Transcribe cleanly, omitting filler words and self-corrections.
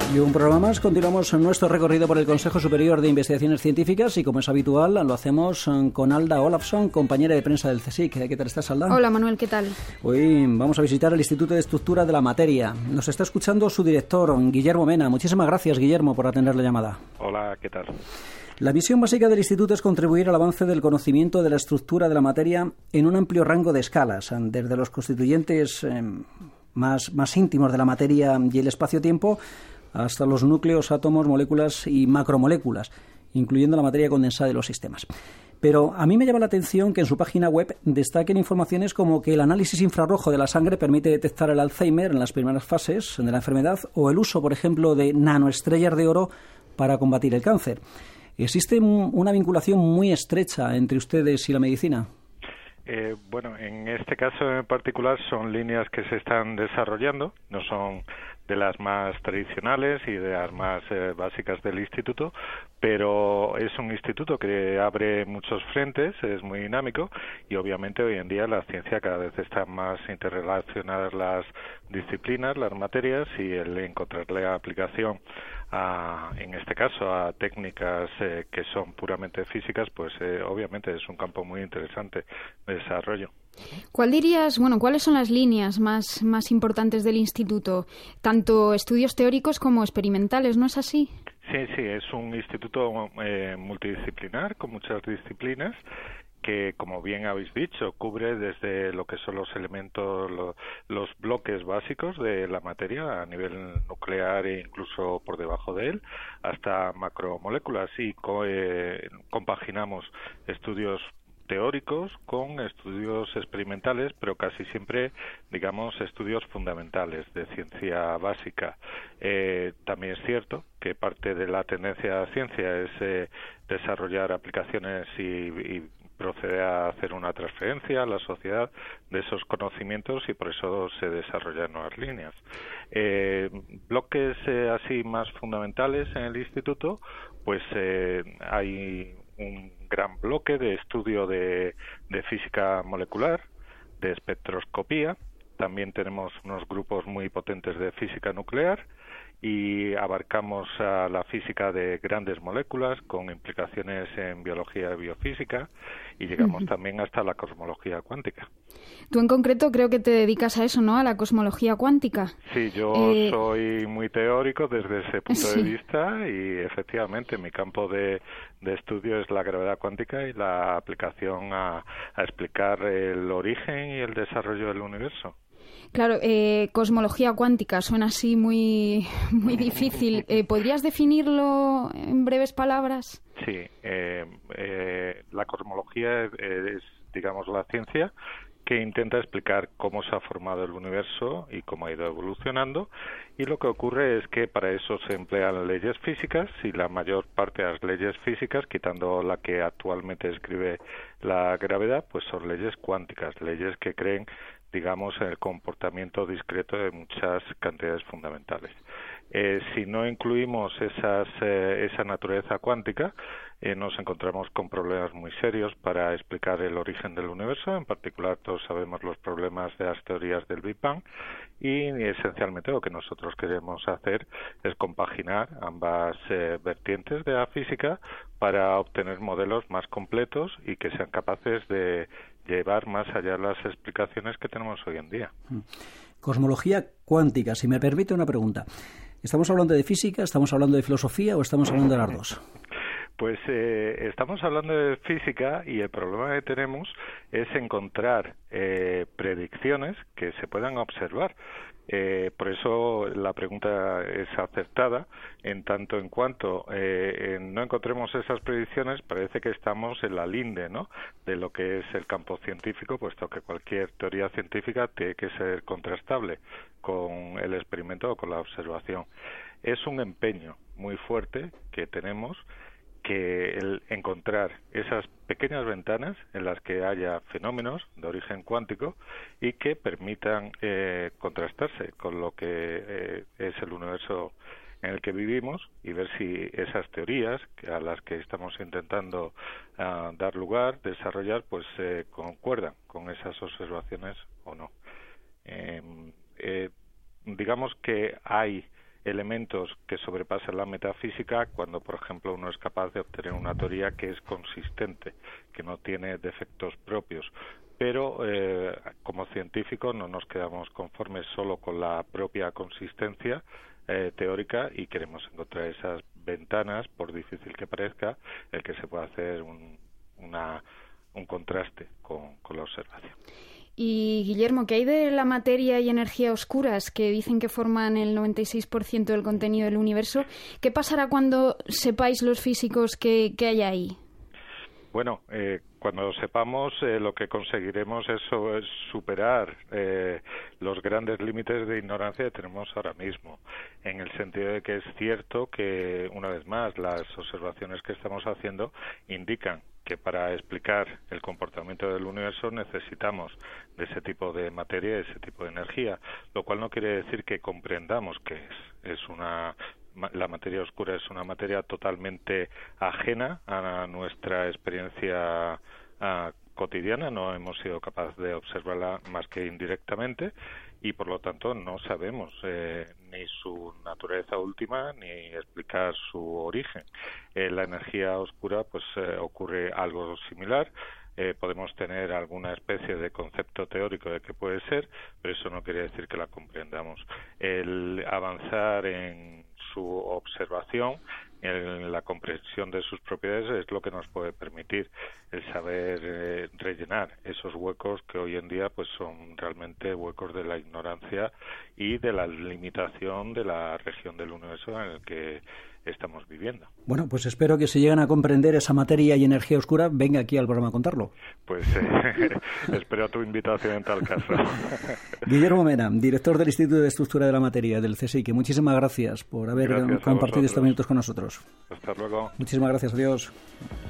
Y un programa más, continuamos nuestro recorrido por el Consejo Superior de Investigaciones Científicas y, como es habitual, lo hacemos con Alda Olafsson, compañera de prensa del CSIC. ¿Qué tal estás, Alda? Hola, Manuel, ¿qué tal? Hoy vamos a visitar el Instituto de Estructura de la Materia. Nos está escuchando su director, Guillermo Mena. Muchísimas gracias, Guillermo, por atender la llamada. Hola, ¿qué tal? La misión básica del Instituto es contribuir al avance del conocimiento de la estructura de la materia en un amplio rango de escalas, desde los constituyentes más íntimos de la materia y el espacio-tiempo hasta los núcleos, átomos, moléculas y macromoléculas, incluyendo la materia condensada de los sistemas. Pero a mí me llama la atención que en su página web destaquen informaciones como que el análisis infrarrojo de la sangre permite detectar el Alzheimer en las primeras fases de la enfermedad o el uso, por ejemplo, de nanoestrellas de oro para combatir el cáncer. ¿Existe una vinculación muy estrecha entre ustedes y la medicina? Bueno, en este caso en particular son líneas que se están desarrollando, no son de las más tradicionales y de las más básicas del instituto, pero es un instituto que abre muchos frentes, es muy dinámico y obviamente hoy en día la ciencia cada vez está más interrelacionadas las disciplinas, las materias, y el encontrarle aplicación en este caso a técnicas que son puramente físicas, pues obviamente es un campo muy interesante de desarrollo. ¿Cuáles son las líneas más importantes del instituto? Tanto estudios teóricos como experimentales, ¿no es así? Sí, es un instituto multidisciplinar, con muchas disciplinas, que, como bien habéis dicho, cubre desde lo que son los elementos, los bloques básicos de la materia a nivel nuclear e incluso por debajo de él, hasta macromoléculas, y compaginamos estudios teóricos con estudios experimentales, pero casi siempre, digamos, estudios fundamentales de ciencia básica. También es cierto que parte de la tendencia de la ciencia es desarrollar aplicaciones y proceder a hacer una transferencia a la sociedad de esos conocimientos, y por eso se desarrollan nuevas líneas. Bloques así más fundamentales en el instituto, pues hay un gran bloque de estudio de física molecular, de espectroscopía. También tenemos unos grupos muy potentes de física nuclear y abarcamos a la física de grandes moléculas con implicaciones en biología y biofísica, y llegamos también hasta la cosmología cuántica. Tú en concreto creo que te dedicas a eso, ¿no? A la cosmología cuántica. Sí, yo soy muy teórico desde ese punto de vista, y efectivamente mi campo de estudio es la gravedad cuántica y la aplicación a explicar el origen y el desarrollo del universo. Claro, cosmología cuántica suena así muy difícil. ¿Podrías definirlo en breves palabras? Sí, la cosmología es, digamos, la ciencia que intenta explicar cómo se ha formado el universo y cómo ha ido evolucionando, y lo que ocurre es que para eso se emplean leyes físicas, y la mayor parte de las leyes físicas, quitando la que actualmente describe la gravedad, pues son leyes cuánticas, leyes que creen, digamos, en el comportamiento discreto de muchas cantidades fundamentales. Si no incluimos esa naturaleza cuántica, nos encontramos con problemas muy serios para explicar el origen del universo. En particular, todos sabemos los problemas de las teorías del Big Bang, y esencialmente lo que nosotros queremos hacer es compaginar ambas vertientes de la física para obtener modelos más completos y que sean capaces de llevar más allá las explicaciones que tenemos hoy en día. Cosmología cuántica, si me permite una pregunta. ¿Estamos hablando de física, estamos hablando de filosofía o estamos hablando de las dos? Pues estamos hablando de física, y el problema que tenemos es encontrar predicciones que se puedan observar. Por eso la pregunta es acertada, en tanto en cuanto no encontremos esas predicciones, parece que estamos en la linde, ¿no?, de lo que es el campo científico, puesto que cualquier teoría científica tiene que ser contrastable con el experimento o con la observación. Es un empeño muy fuerte que tenemos, que el encontrar esas pequeñas ventanas en las que haya fenómenos de origen cuántico y que permitan contrastarse con lo que es el universo en el que vivimos, y ver si esas teorías a las que estamos intentando dar lugar, desarrollar, pues concuerdan con esas observaciones o no. Digamos que hay elementos que sobrepasan la metafísica cuando, por ejemplo, uno es capaz de obtener una teoría que es consistente, que no tiene defectos propios. Pero como científicos no nos quedamos conformes solo con la propia consistencia teórica y queremos encontrar esas ventanas, por difícil que parezca, el que se pueda hacer un contraste con la observación. Y, Guillermo, ¿qué hay de la materia y energía oscuras que dicen que forman el 96% del contenido del universo? ¿Qué pasará cuando sepáis los físicos qué hay ahí? Bueno, cuando sepamos, lo que conseguiremos es superar los grandes límites de ignorancia que tenemos ahora mismo, en el sentido de que es cierto que, una vez más, las observaciones que estamos haciendo indican que para explicar el comportamiento del universo necesitamos de ese tipo de materia, de ese tipo de energía, lo cual no quiere decir que comprendamos qué es. La materia oscura es una materia totalmente ajena a nuestra experiencia cotidiana, no hemos sido capaces de observarla más que indirectamente y por lo tanto no sabemos ni su naturaleza última ni explicar su origen. La energía oscura pues ocurre algo similar. Podemos tener alguna especie de concepto teórico de qué puede ser, pero eso no quiere decir que la comprendamos. El avanzar en su observación, en la comprensión de sus propiedades, es lo que nos puede permitir el saber rellenar esos huecos que hoy en día pues son realmente huecos de la ignorancia y de la limitación de la región del universo en el que estamos viviendo. Bueno, pues espero que si llegan a comprender esa materia y energía oscura, venga aquí al programa a contarlo. Pues espero tu invitación en tal caso. Guillermo Mena, director del Instituto de Estructura de la Materia del CSIC, muchísimas gracias por haber compartido estos minutos con nosotros. Hasta luego. Muchísimas gracias, adiós.